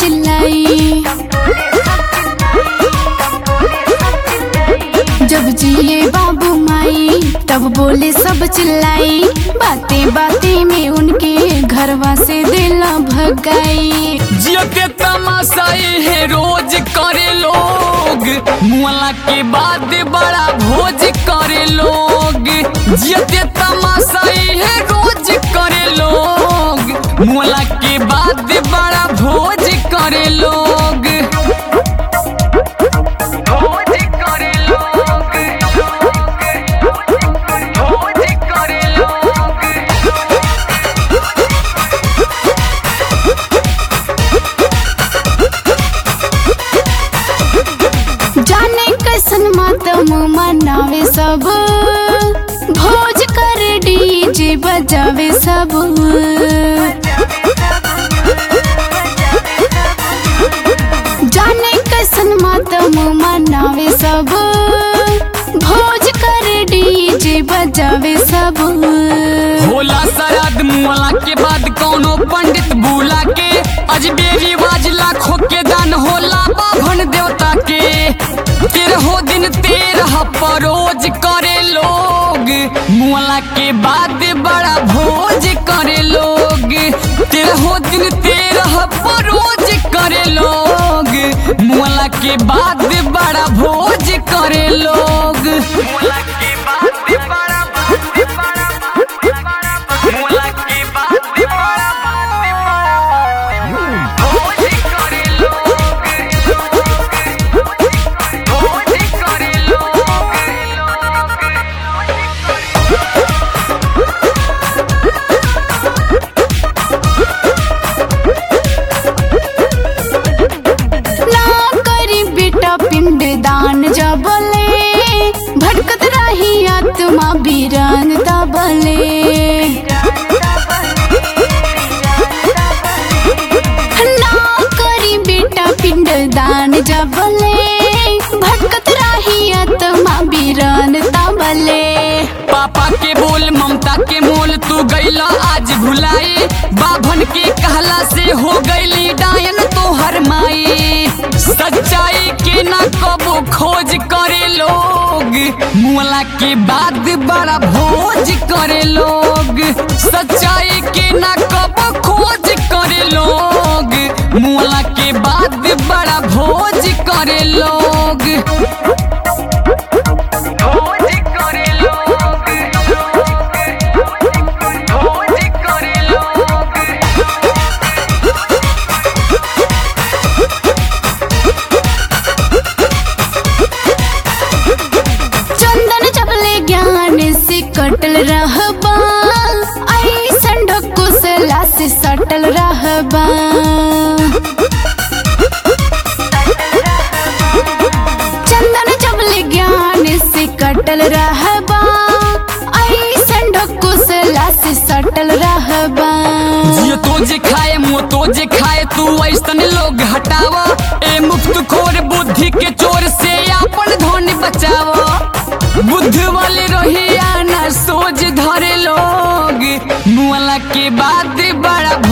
चिल्लाई। जब जिए बाबू माई तब बोले सब चिल्लाई। बातें बातें में उनके घरवा से दिल भगाई। जियो के तमाशाई है रोज करे लोग, मुआला के बाद बड़ा भोज करे लोग। जियो के तमाशाई है रोज करे लोग, मुआला के बाद बड़ा भोज करे लोग। भोज करे लोग, भोज करे लोग। जाने कैसन मातम मनावे सब, भोज कर डीजे बजावे सब। जाने कैसन मातम मनावे सब, भोज कर डीजे बजावे सब। होला श्राद्ध मुआला के बाद कौनो पंडित बुला के, अजबे रिवाज लाखों के दान होला बाभन देवता के। 13 दिन 13 परोज करे लोग, मुआला के बाद बड़ा भोज करे लोग। 13 दिन 13 परोज करे लोग, मुआला के बाद बड़ा भोज करे लोग। मुआला के बाद बड़ा मुआला के बाद भोज करे लोग, भोज करे लोग। ना करी बेटा पिंड दान जबले, भटकत रही आत्मा बीरान दबले। ना करी बेटा पिंड दान जबले, भटकत रही आत्मा बीरान दबले। पापा के बोल ममता के मोल तू गईला आज भुलाई। बाभन के कहला से हो गईली डायन तो हर माई। सच्चाई के ना कबो खोज करे लोग, मुआला के बाद बड़ा भोज करे लोग। सच्चाई के ना कबो खोज करे लोग, मुआला के बाद बड़ा भोज करे लोग। भोज करे लोग, भोज करे लोग। चंदन चपले ज्ञान से कटल रहबा, ऐसन ढकुसला से सटल रहबा। चंदन चपले ज्ञान से कटल रहबा, ऐसन ढकुसला से सटल रहबा। जियो तो जे खाए मुँह तो जे खाए तू ऐसन लोग हटावा। ए मुफ्त खोर बुद्धि के चोर से अपन धन बचावा। बुद्ध वाले रोहिया ना सोच धरे लोग, मुआला के बाद बड़ा